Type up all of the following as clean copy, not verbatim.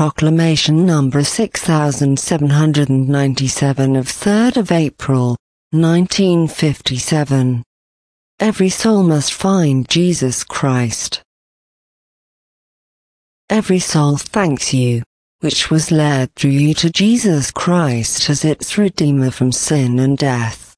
Proclamation number 6797 of 3rd of April, 1957. Every soul must find Jesus Christ. Every soul thanks you, which was led through you to Jesus Christ as its Redeemer from sin and death.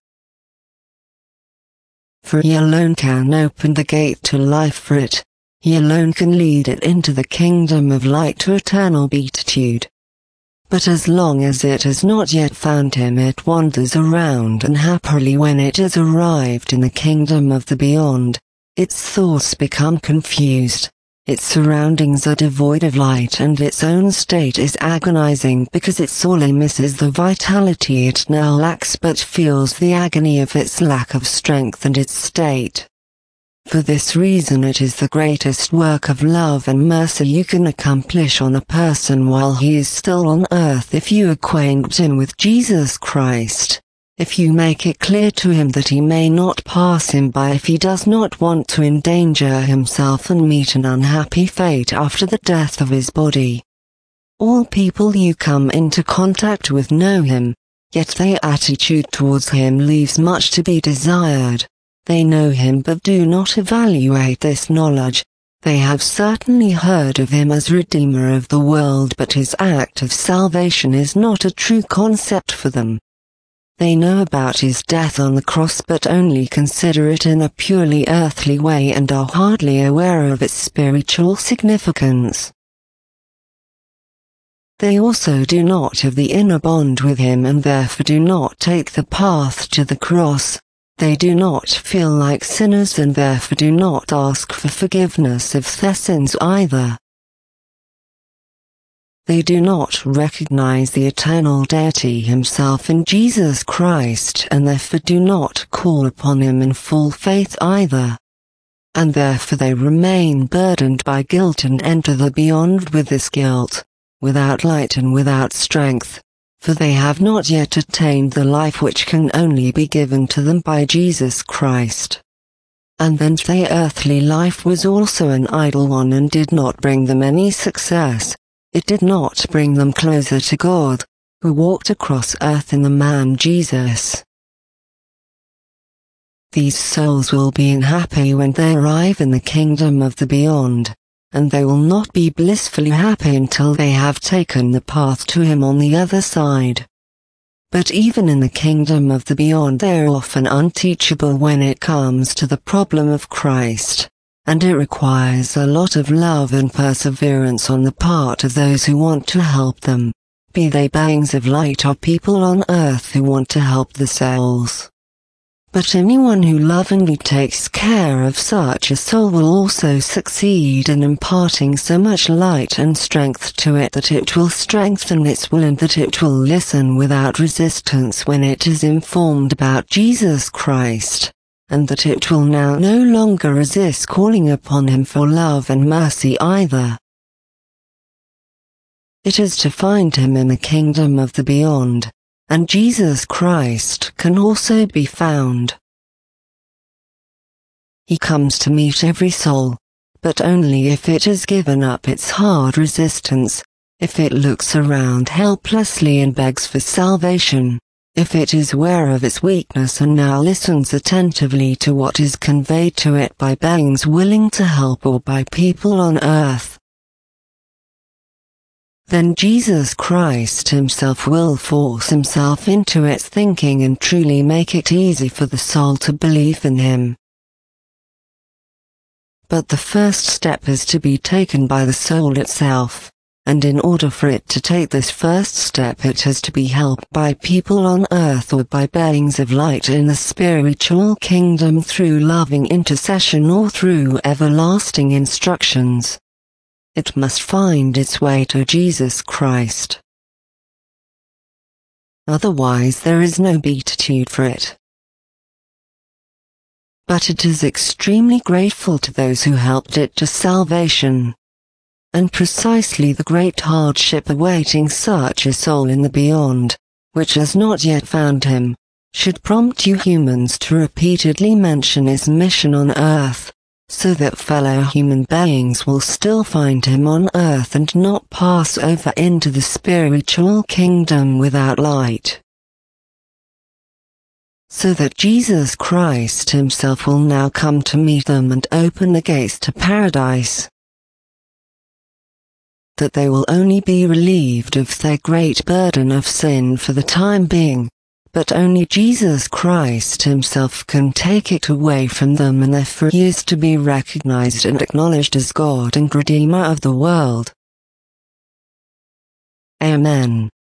For He alone can open the gate to life for it. He alone can lead it into the kingdom of light to eternal beatitude. But as long as it has not yet found Him, it wanders around, and happily when it has arrived in the kingdom of the beyond, its thoughts become confused, its surroundings are devoid of light, and its own state is agonizing because its soul misses the vitality it now lacks but feels the agony of its lack of strength and its state. For this reason it is the greatest work of love and mercy you can accomplish on a person while he is still on earth if you acquaint him with Jesus Christ, if you make it clear to him that he may not pass him by if he does not want to endanger himself and meet an unhappy fate after the death of his body. All people you come into contact with know him, yet their attitude towards him leaves much to be desired. They know him but do not evaluate this knowledge. They have certainly heard of him as Redeemer of the world, but his act of salvation is not a true concept for them. They know about his death on the cross but only consider it in a purely earthly way and are hardly aware of its spiritual significance. They also do not have the inner bond with him and therefore do not take the path to the cross. They do not feel like sinners and therefore do not ask for forgiveness of their sins either. They do not recognize the eternal deity Himself in Jesus Christ and therefore do not call upon Him in full faith either. And therefore they remain burdened by guilt and enter the beyond with this guilt, without light and without strength. For they have not yet attained the life which can only be given to them by Jesus Christ. And then their earthly life was also an idle one and did not bring them any success. It did not bring them closer to God, who walked across earth in the man Jesus. These souls will be unhappy when they arrive in the kingdom of the beyond, and they will not be blissfully happy until they have taken the path to Him on the other side. But even in the kingdom of the beyond they are often unteachable when it comes to the problem of Christ, and it requires a lot of love and perseverance on the part of those who want to help them, be they beings of light or people on earth who want to help the souls. But anyone who lovingly takes care of such a soul will also succeed in imparting so much light and strength to it that it will strengthen its will and that it will listen without resistance when it is informed about Jesus Christ, and that it will now no longer resist calling upon Him for love and mercy either. It is to find Him in the kingdom of the beyond, and Jesus Christ can also be found. He comes to meet every soul, but only if it has given up its hard resistance, if it looks around helplessly and begs for salvation, if it is aware of its weakness and now listens attentively to what is conveyed to it by beings willing to help or by people on earth. Then Jesus Christ Himself will force Himself into its thinking and truly make it easy for the soul to believe in Him. But the first step is to be taken by the soul itself, and in order for it to take this first step it has to be helped by people on earth or by beings of light in the spiritual kingdom through loving intercession or through everlasting instructions. It must find its way to Jesus Christ. Otherwise there is no beatitude for it. But it is extremely grateful to those who helped it to salvation. And precisely the great hardship awaiting such a soul in the beyond, which has not yet found Him, should prompt you humans to repeatedly mention His mission on earth, so that fellow human beings will still find him on earth and not pass over into the spiritual kingdom without light. So that Jesus Christ himself will now come to meet them and open the gates to paradise. That they will only be relieved of their great burden of sin for the time being, but only Jesus Christ himself can take it away from them, and therefore he is to be recognized and acknowledged as God and Redeemer of the world. Amen.